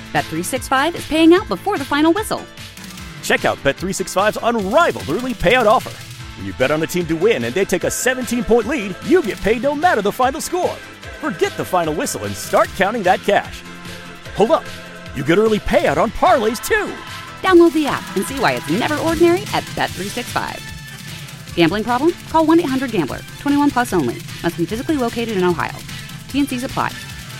Bet365 is paying out before the final whistle. Check out Bet365's unrivaled early payout offer. When you bet on a team to win and they take a 17-point lead, you get paid no matter the final score. Forget the final whistle and start counting that cash. Hold up. You get early payout on parlays, too. Download the app and see why it's never ordinary at Bet365. Gambling problem? Call 1-800-GAMBLER. 21 plus only. Must be physically located in Ohio. T&Cs apply.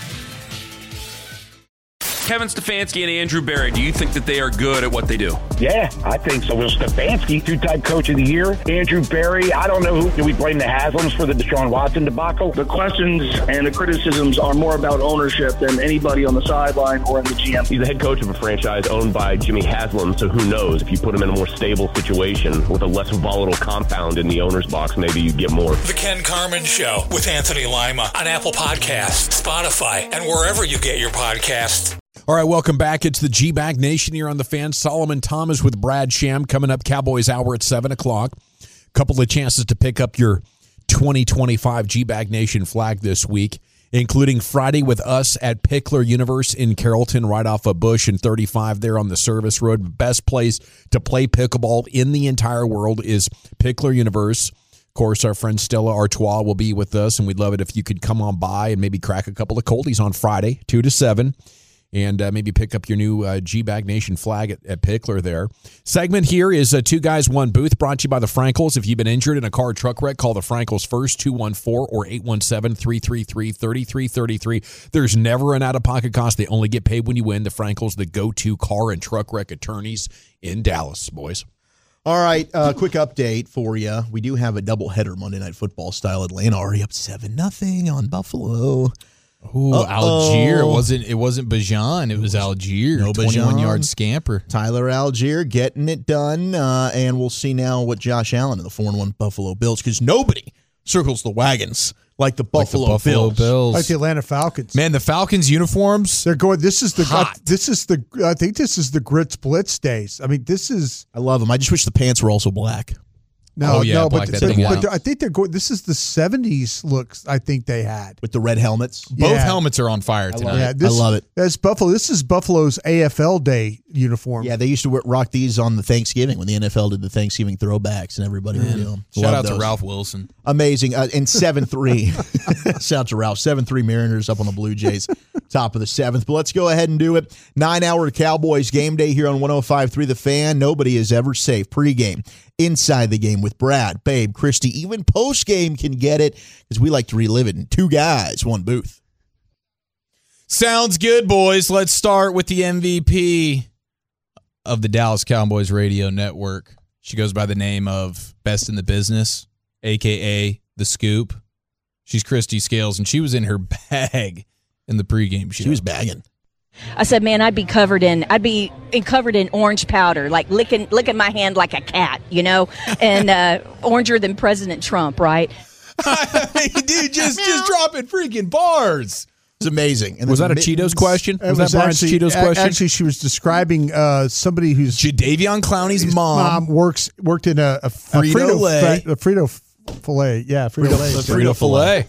Kevin Stefanski and Andrew Berry, do you think that they are good at what they do? Yeah, I think so. Well, Stefanski, two-time coach of the year. Andrew Berry, I don't know who. Do we blame the Haslams for the Deshaun Watson debacle? The questions and the criticisms are more about ownership than anybody on the sideline or in the GM. He's the head coach of a franchise owned by Jimmy Haslam, so who knows? If you put him in a more stable situation with a less volatile compound in the owner's box, maybe you get more. The Ken Carman Show with Anthony Lima on Apple Podcasts, Spotify, and wherever you get your podcasts. All right, welcome back. It's the G-Bag Nation here on the Fan. Solomon Thomas with Brad Sham coming up. Cowboys Hour at 7 o'clock. Couple of chances to pick up your 2025 G-Bag Nation flag this week, including Friday with us at Pickler Universe in Carrollton, right off of Bush and 35 there on the service road. Best place to play pickleball in the entire world is Pickler Universe. Of course, our friend Stella Artois will be with us, and we'd love it if you could come on by and maybe crack a couple of coldies on Friday, 2 to 7. And maybe pick up your new G-Bag Nation flag at Pickler there. Segment here is Two Guys, One Booth, brought to you by the Frankels. If you've been injured in a car or truck wreck, call the Frankels first, 214 or 817-333-3333. There's never an out-of-pocket cost. They only get paid when you win. The Frankels, the go-to car and truck wreck attorneys in Dallas, boys. All right, quick update for you. We do have a doubleheader Monday Night Football style. Atlanta already up 7-0 on Buffalo. Ooh, Algier. It wasn't Bajan. It was Algier. No 21-yard scamper. Tyler Algier getting it done. And we'll see now what Josh Allen and the 4-1 Buffalo Bills, because nobody circles the wagons like the Buffalo Bills. Like the Atlanta Falcons. Man, the Falcons uniforms. They're going. This is the hot. I think this is the Grits Blitz days. I mean, this is. I love them. I just wish the pants were also black. But I think they're going. This is the 70s looks. I think they had with the red helmets. Both helmets are on fire tonight. I love it. That's Buffalo. This is Buffalo's AFL Day uniform. Yeah, they used to rock these on the Thanksgiving when the NFL did the Thanksgiving throwbacks, and everybody would do them. Shout out to Ralph Wilson. Amazing. And 7-3. Shout out to Ralph. 7-3 Mariners up on the Blue Jays, top of the 7th. But let's go ahead and do it. 9-hour Cowboys game day here on 105.3 The Fan. Nobody is ever safe. Pre-game. Inside the game with Brad, Babe, Christy, even post-game can get it because we like to relive it in Two Guys, One Booth. Sounds good, boys. Let's start with the MVP of the Dallas Cowboys radio network. She goes by the name of Best in the Business, a.k.a. The Scoop. She's Christy Scales, and she was in her bag in the pregame show. She was bagging. I said, man, I'd be covered in orange powder, like licking my hand like a cat, and oranger than President Trump, right? Dude, just dropping freaking bars. It's amazing. And was that a Cheetos question? Was that Brian's Cheetos question? Actually, she was describing somebody who's Jadeveon Clowney's mom worked in a Frito Filet, yeah, Frito Filet.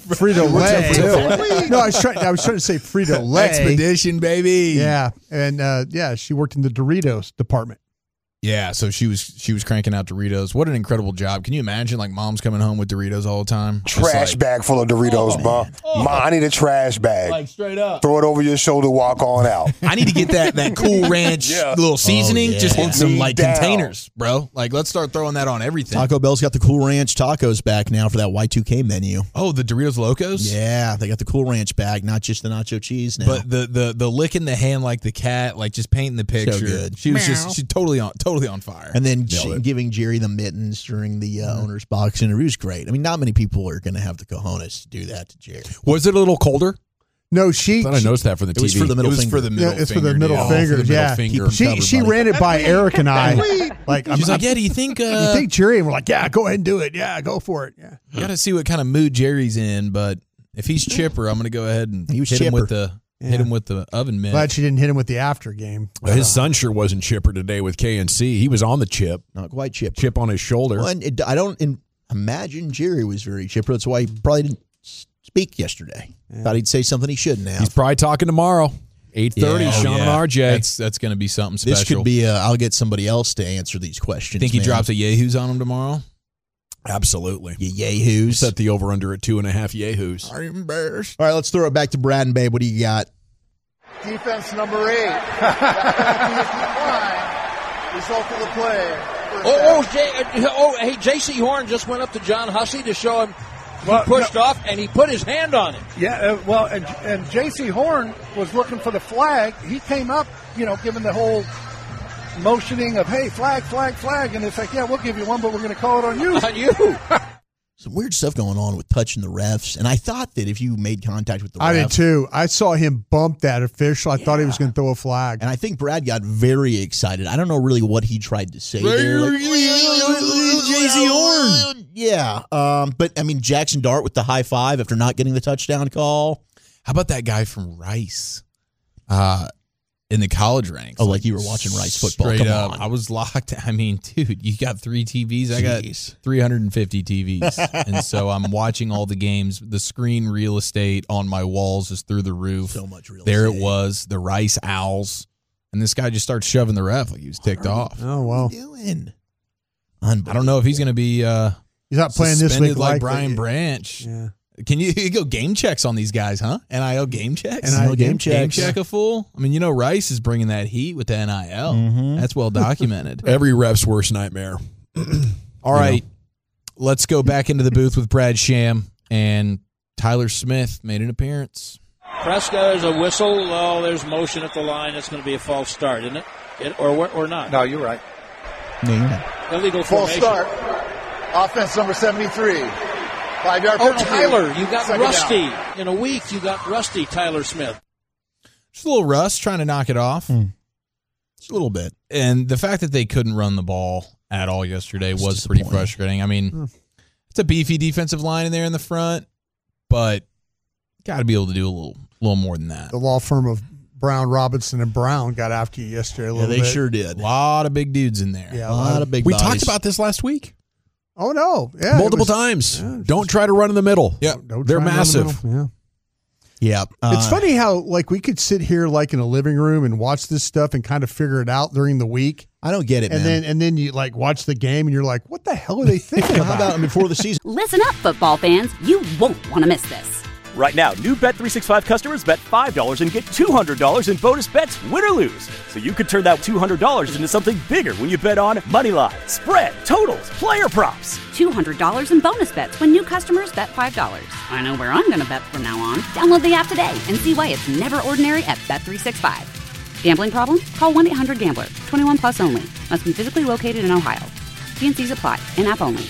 No, I was trying to say Frito Lay. Expedition, baby. Yeah, and she worked in the Doritos department. Yeah, so she was cranking out Doritos. What an incredible job! Can you imagine, like, mom's coming home with Doritos all the time? Trash bag full of Doritos, Ma. I need a trash bag. Like, straight up. Throw it over your shoulder, walk on out. I need to get that Cool Ranch little seasoning just in some containers, bro. Like, let's start throwing that on everything. Taco Bell's got the Cool Ranch tacos back now for that Y2K menu. Oh, the Doritos Locos? Yeah, they got the Cool Ranch bag, not just the nacho cheese now. But the licking the hand like the cat, like just painting the picture. So good. She's totally on fire. And then giving Jerry the mittens during the owner's box interview was great. I mean, not many people are going to have the cojones to do that to Jerry. Was it a little colder? No, I thought I noticed that for the TV. It was for the middle finger. For the middle finger. It's for the middle fingers, yeah. She ran it by Eric and I. She's like, yeah, do you think... you think Jerry? And we're like, yeah, go ahead and do it. Yeah, go for it. Yeah. You got to see what kind of mood Jerry's in, but if he's chipper, I'm going to go ahead and hit him with the oven mitt. Glad she didn't hit him with the after game. Well, his son sure wasn't chipper today with KNC. He was on the chip. Not quite chipper. Chip on his shoulder. Well, and I don't imagine Jerry was very chipper. That's why he probably didn't speak yesterday. Yeah. Thought he'd say something he shouldn't have. He's probably talking tomorrow. 8:30, Sean and RJ. That's going to be something special. This could be I'll get somebody else to answer these questions. Think he drops a Yahoos on him tomorrow? Absolutely. Yahoos. Set the over-under at 2.5 Yahoos. I'm embarrassed. All right, let's throw it back to Brad and Babe. What do you got? Defense number 8. Result of the play. Hey, J.C. Horn just went up to John Hussey to show him he pushed off, and he put his hand on it. Yeah, and J.C. Horn was looking for the flag. He came up, giving the whole motioning of, hey, flag, flag, flag. And it's like, yeah, we'll give you one, but we're going to call it on you. On you. Some weird stuff going on with touching the refs. And I thought that if you made contact with the refs. I did too. I saw him bump that official. I thought he was going to throw a flag. And I think Brad got very excited. I don't know really what he tried to say there. Like, J.C. Horn. Yeah. But, I mean, Jackson Dart with the high five after not getting the touchdown call. How about that guy from Rice? In the college ranks. Oh, like you were watching Rice football. Straight Come up. on. I was locked. I mean, dude, you got 3 TVs. I got 350 TVs. And so I'm watching all the games. The screen real estate on my walls is through the roof. So much real there estate. It was, the Rice Owls. And this guy just starts shoving the ref like he was ticked off. Oh, wow. What are you doing? I don't know if he's going to be he's not playing this week like Brian Branch. Yeah. Can you go game checks on these guys, huh? NIL game checks? NIL game checks. Game check a fool? I mean, Rice is bringing that heat with the NIL. Mm-hmm. That's well documented. Every ref's worst nightmare. All right, let's go back into the booth with Brad Sham, and Tyler Smith made an appearance. Prescott is a whistle. Oh, there's motion at the line. It's going to be a false start, isn't it? Or not? No, you're right. No, you're not. Illegal False formation. start. Offense number 73. 5-yard penalty. Tyler, you got Second rusty. down. In a week, you got rusty, Tyler Smith. Just a little rust, trying to knock it off. Just a little bit. And the fact that they couldn't run the ball at all yesterday was pretty frustrating. I mean, it's a beefy defensive line in there in the front, but got to be able to do a little more than that. The law firm of Brown, Robinson, and Brown got after you yesterday a little bit. Yeah, they sure did. A lot of big dudes in there. Yeah, a lot of big We bodies. talked about this last week. Oh, no. Yeah, Multiple times. Don't try to run in the middle. Yeah, they're massive. Yeah. Yeah. It's funny how, we could sit here, in a living room and watch this stuff and kind of figure it out during the week. I don't get it, and man. then you, watch the game and you're like, what the hell are they thinking How about before the season? Listen up, football fans. You won't want to miss this. Right now, new Bet365 customers bet $5 and get $200 in bonus bets, win or lose. So you could turn that $200 into something bigger when you bet on moneyline, spread, totals, player props. $200 in bonus bets when new customers bet $5. I know where I'm going to bet from now on. Download the app today and see why it's never ordinary at Bet365. Gambling problem? Call 1-800-GAMBLER. 21 plus only. Must be physically located in Ohio. T&Cs apply. In-app only.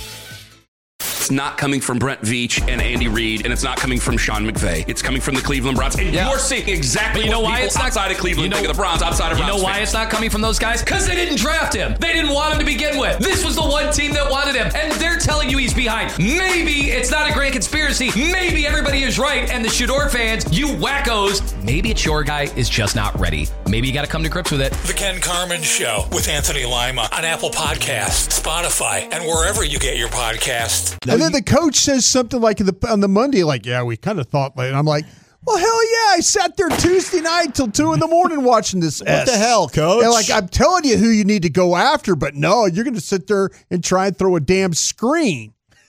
It's not coming from Brent Veach and Andy Reid, and it's not coming from Sean McVay. It's coming from the Cleveland Browns. And you're seeing exactly what people outside of Cleveland think of the Browns, outside of Browns. You know why it's not coming from those guys? Because they didn't draft him. They didn't want him to begin with. This was the one team that wanted him, and they're telling you he's behind. Maybe it's not a grand conspiracy. Maybe everybody is right, and the Shador fans, you wackos, maybe it's your guy is just not ready. Maybe you got to come to grips with it. The Ken Carman Show with Anthony Lima on Apple Podcasts, Spotify, and wherever you get your podcasts. And then the coach says something on the Monday, yeah, we kind of thought, and I'm like, well, hell yeah, I sat there Tuesday night till 2 a.m. watching this. What the hell, coach? And I'm telling you who you need to go after, but no, you're going to sit there and try and throw a damn screen,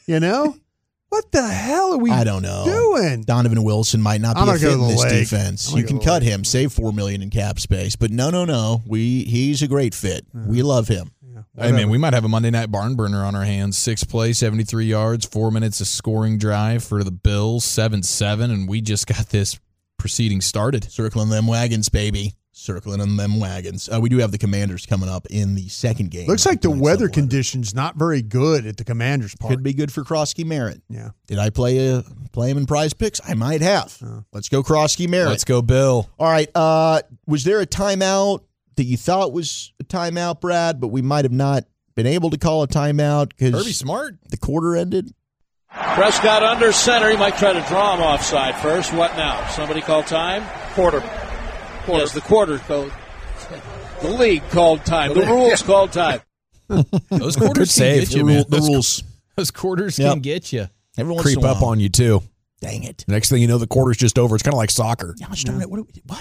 What the hell are we I don't know. doing? Donovan Wilson might not be a fit in this leg. defense. You can cut him, save $4 million in cap space, but no. He's a great fit. We love him. Hey, man, we might have a Monday night barn burner on our hands. 6 plays, 73 yards, 4 minutes of scoring drive for the Bills, 7-7, and we just got this proceeding started. Circling them wagons, baby. Circling them wagons. We do have the Commanders coming up in the second game. Looks like the weather conditions not very good at the Commanders Park. Could be good for Krosky Merritt. Yeah. Did I play him in Prize Picks? I might have. Let's go Krosky Merritt. Let's go Bill. All right. Was there a timeout that you thought was a timeout, Brad, but we might have not been able to call a timeout because Kirby Smart. The quarter ended? Prescott under center. He might try to draw him offside first. What now? Somebody call time? Quarter. Yes, the quarter called. The league called time. The rules called time. Those quarters can get you, man. The rules. Those quarters can get you. Every once Creep in a while. up on you, too. Dang it. Next thing you know, the quarter's just over. It's kind of like soccer. Gosh darn it. What?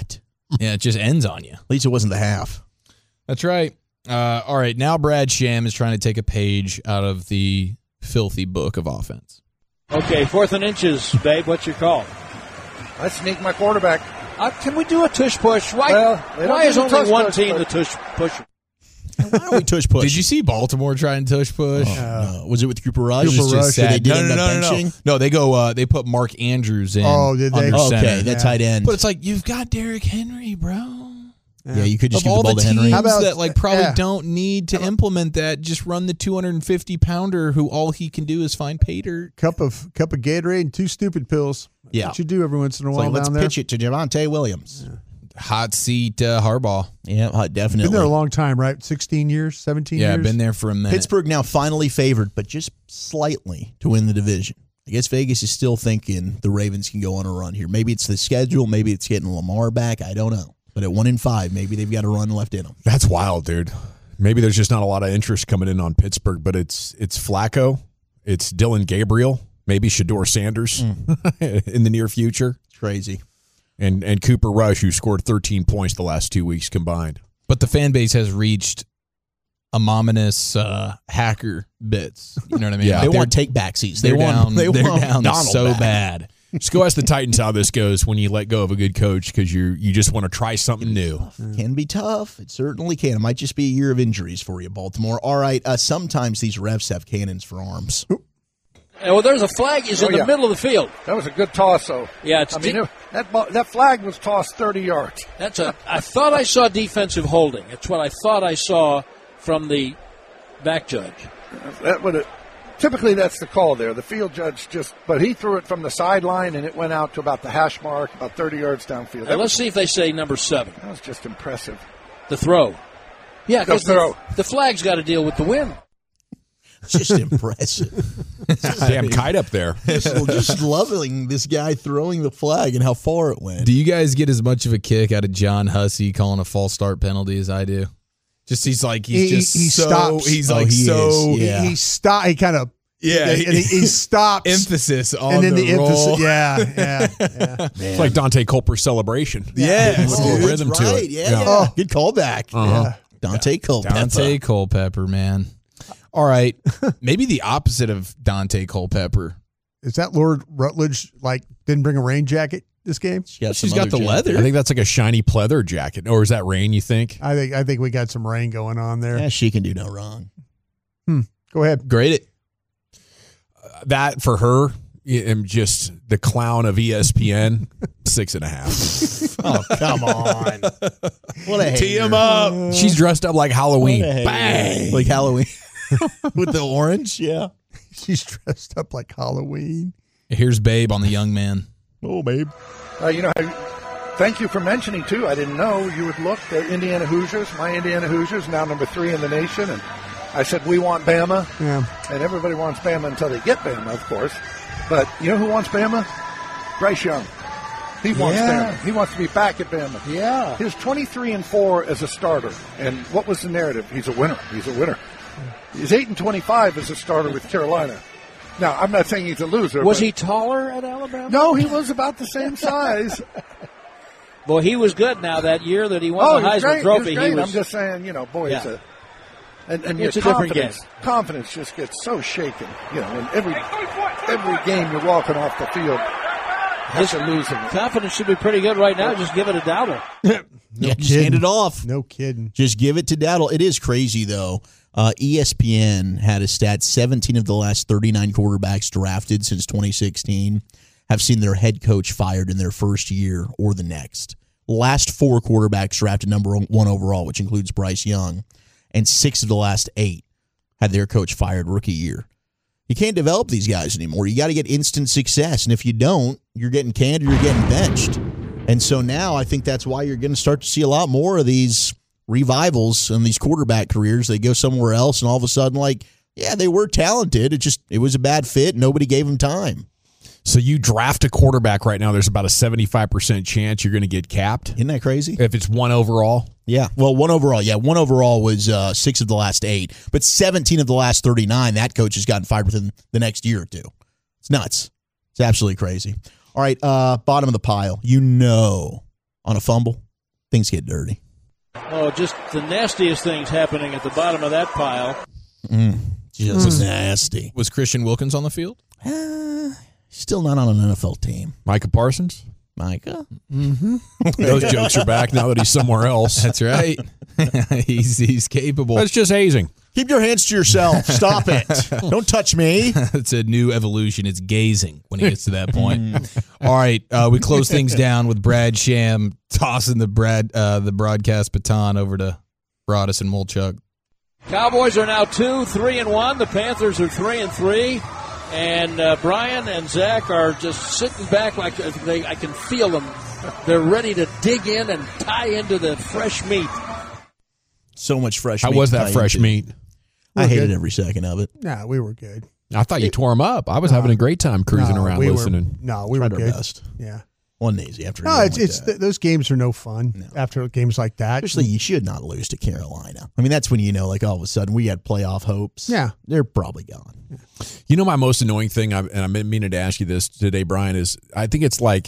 Yeah, it just ends on you. At least it wasn't the half. That's right. All right, now Brad Sham is trying to take a page out of the filthy book of offense. Okay, 4th and inches, babe. What's your call? I sneak my quarterback. Can we do a tush push? Why is only one team the tush pusher? Why don't we tush push? Did you see Baltimore try and tush push? No. Was it with Cooper Rush? They did No, they go. They put Mark Andrews in. Oh, did they? Okay, that tight end. But it's like you've got Derrick Henry, bro. Yeah, you could just give all the ball the to Henry. teams that probably don't need to implement that. Just run the 250-pounder who all he can do is find pay dirt. Cup of Gatorade and 2 stupid pills. That's what you do every once in a while. Let's down there. pitch it to Javonte Williams. Yeah. Hot seat Harbaugh. Yeah, definitely. Been there a long time, right? 16 years, 17 years? Yeah, been there for a minute. Pittsburgh now finally favored, but just slightly to win the division. I guess Vegas is still thinking the Ravens can go on a run here. Maybe it's the schedule. Maybe it's getting Lamar back. I don't know. But at 1-5, maybe they've got a run left in them. That's wild, dude. Maybe there's just not a lot of interest coming in on Pittsburgh, but it's Flacco, it's Dylan Gabriel, maybe Shedeur Sanders in the near future. It's crazy. And Cooper Rush, who scored 13 points the last 2 weeks combined. But the fan base has reached ominous hacker bits. You know what I mean? Yeah, they want take back seats. They're down Donald so back. bad. Just go ask the Titans how this goes when you let go of a good coach because you just want to try something new. Can be tough. It certainly can. It might just be a year of injuries for you, Baltimore. All right, sometimes these refs have cannons for arms. Well, there's a flag. He's in the middle of the field. That was a good toss, though. Yeah, that flag was tossed 30 yards. I thought I saw defensive holding. That's what I thought I saw from the back judge. Typically, that's the call there. The field judge but he threw it from the sideline, and it went out to about the hash mark, about 30 yards downfield. Let's see if they say number 7. That was just impressive. The throw. Yeah, because throw. The flag's got to deal with the wind. Just impressive. Damn kite up there. Just loving this guy throwing the flag and how far it went. Do you guys get as much of a kick out of John Hussey calling a false start penalty as I do? Just he stops. He kind of he stops. Emphasis on and then the roll. emphasis. Yeah. It's like Dante Culper's celebration. Yeah, With a little rhythm to it. Yeah. Oh, good callback. Uh-huh. Dante Culpepper. Dante Culpepper, man. All right, maybe the opposite of Dante Culpepper. Is that Lord Rutledge didn't bring a rain jacket this game? She's got the leather. I think that's like a shiny pleather jacket. Or is that rain, you think? I think we got some rain going on there. Yeah, she can do no wrong. Go ahead. Grade it. That for her, am just the clown of ESPN, 6.5. Oh, come on. What a Tee hater. him up. She's dressed up like Halloween. Bang. Like Halloween. With the orange, yeah. She's dressed up like Halloween. Here's Babe on the young man. Oh, Babe. Thank you for mentioning, too. I didn't know you would look at Indiana Hoosiers. My Indiana Hoosiers, now number 3 in the nation. And I said, we want Bama. Yeah. And everybody wants Bama until they get Bama, of course. But you know who wants Bama? Bryce Young. He wants Bama. He wants to be back at Bama. Yeah. He was 23-4 as a starter. And what was the narrative? He's a winner. He's a winner. He's 8-25 as a starter with Carolina. Now, I'm not saying he's a loser. Was he taller at Alabama? No, he was about the same size. Well, he was good now that year that he won the Heisman Trophy. He was I'm just saying, it's a... And it's your a different game. Confidence just gets so shaken. And every game you're walking off the field, His losing confidence should be pretty good right now. Just give it a Dowdle. Just hand it off. No kidding. Just give it to Dowdle. It is crazy, though. ESPN had a stat, 17 of the last 39 quarterbacks drafted since 2016 have seen their head coach fired in their first year or the next. Last 4 quarterbacks drafted number 1 overall, which includes Bryce Young, and 6 of the last 8 had their coach fired rookie year. You can't develop these guys anymore. You got to get instant success, and if you don't, you're getting canned or you're getting benched. And so now I think that's why you're going to start to see a lot more of these revivals in these quarterback careers. They go somewhere else, and all of a sudden, they were talented. It was a bad fit. Nobody gave them time. So you draft a quarterback right now, there's about a 75% chance you're going to get capped. Isn't that crazy? If it's 1 overall? Yeah. Well, 1 overall. Yeah, 1 overall was 6 of the last 8. But 17 of the last 39, that coach has gotten fired within the next year or 2. It's nuts. It's absolutely crazy. All right, bottom of the pile. On a fumble, things get dirty. Oh, just the nastiest things happening at the bottom of that pile. Just nasty. Was Christian Wilkins on the field? Still not on an NFL team. Micah Parsons? Micah? Mm-hmm. Those jokes are back now that he's somewhere else. That's right. he's capable. That's just hazing. Keep your hands to yourself. Stop it. Don't touch me. It's a new evolution. It's gazing when he gets to that point. All right, we close things down with Brad Sham tossing the broadcast baton over to Broadus and Wolchuk. Cowboys are now 2-3-1. The Panthers are 3-3. And Brian and Zach are just sitting back like I can feel them. They're ready to dig in and tie into the fresh meat. So much fresh meat. How was that fresh meat? I hated every second of it. Nah, we were good. I thought you tore them up. I was having a great time cruising around listening. We were Tried good. our best. Yeah. One easy after. No, those games are no fun after games like that. Especially you should not lose to Carolina. I mean, that's when you know, like all of a sudden we had playoff hopes. Yeah. They're probably gone. You know, my most annoying thing, and I'm meaning to ask you this today, Brian, is I think it's like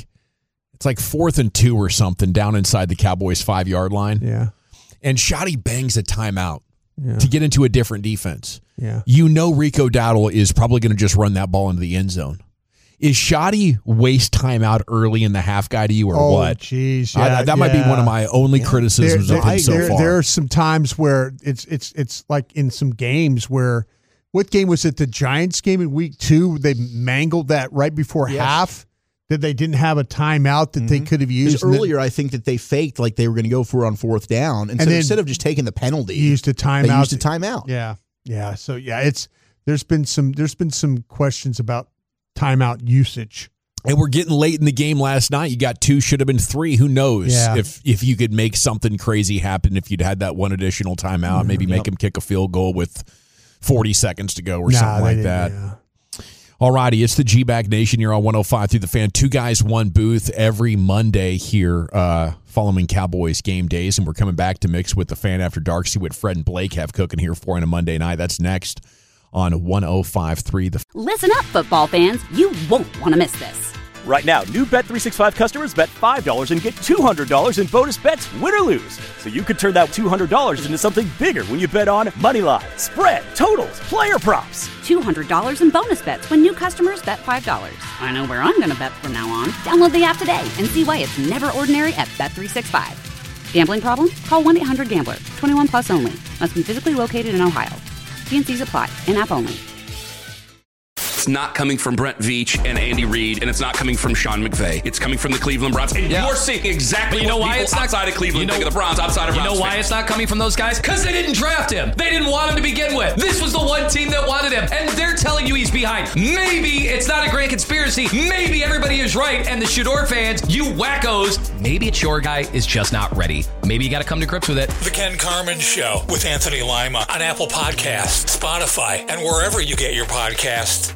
4th and 2 or something down inside the Cowboys 5-yard line. Yeah. And Shoddy bangs a timeout to get into a different defense. Yeah. You know Rico Dowdle is probably going to just run that ball into the end zone. Is Shoddy waste timeout early in the half guy to you or what? Jeez, that might be one of my only criticisms of him so far. There are some times where it's like in some games where, what game was it? The Giants game in week 2, they mangled that right before half. That they didn't have a timeout that they could have used. Earlier, I think that they faked like they were going to go for it on 4th down. And so instead of just taking the penalty, used a timeout. They used a timeout. Yeah. Yeah. So there's been some questions about timeout usage. And we're getting late in the game last night. You got 2, should have been 3. Who knows if you could make something crazy happen if you'd had that one additional timeout, maybe make him kick a field goal with 40 seconds to go or something like that. Yeah. All righty, it's the G-Bag Nation. You're on 105 through the Fan. 2 guys, 1 booth every Monday here following Cowboys game days. And we're coming back to mix with the Fan After Dark. See what Fred and Blake have cooking here for on a Monday night. That's next on 105.3 The Fan. Listen up, football fans. You won't want to miss this. Right now, new Bet365 customers bet $5 and get $200 in bonus bets, win or lose. So you could turn that $200 into something bigger when you bet on money line, spread, totals, player props. $200 in bonus bets when new customers bet $5. I know where I'm going to bet from now on. Download the app today and see why it's never ordinary at Bet365. Gambling problem? Call 1-800-GAMBLER. 21 plus only. Must be physically located in Ohio. T&Cs apply. In-app only. It's not coming from Brent Veach and Andy Reid, and it's not coming from Sean McVay. It's coming from the Cleveland Browns. And you're seeing exactly what people outside of Cleveland think of the Browns, outside of Browns. You know why fans. it's not coming from those guys? Because they didn't draft him. They didn't want him to begin with. This was the one team that wanted him, and they're telling you he's behind. Maybe it's not a grand conspiracy. Maybe everybody is right, and the Shador fans, you wackos, maybe it's your guy is just not ready. Maybe you got to come to grips with it. The Ken Carman Show with Anthony Lima on Apple Podcasts, Spotify, and wherever you get your podcasts.